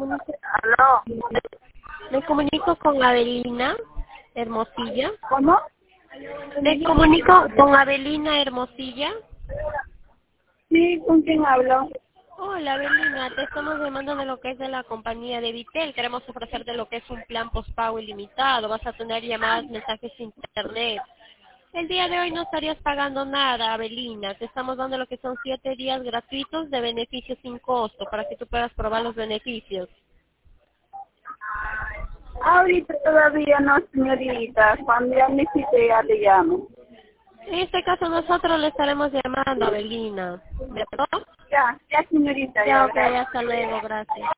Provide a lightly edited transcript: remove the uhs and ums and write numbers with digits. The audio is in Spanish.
comunico, ¿Aló? me comunico con Avelina Hermosilla. ¿Cómo? Me comunico con Avelina Hermosilla. Sí, ¿con quién hablo? Hola Avelina, te estamos llamando de lo que es de la compañía de Vitel. Queremos ofrecerte lo que es un plan postpago ilimitado. Vas a tener llamadas, mensajes, internet. El día de hoy no estarías pagando nada, Avelina. Te estamos dando lo que son 7 días gratuitos de beneficios sin costo para que tú puedas probar los beneficios. Ahorita todavía no, señorita. Cuando ya necesite, ya le llamo. En este caso nosotros le estaremos llamando, Avelina. ¿Verdad? Ya, señorita, Ya, ya, ok, gracias. hasta luego, gracias.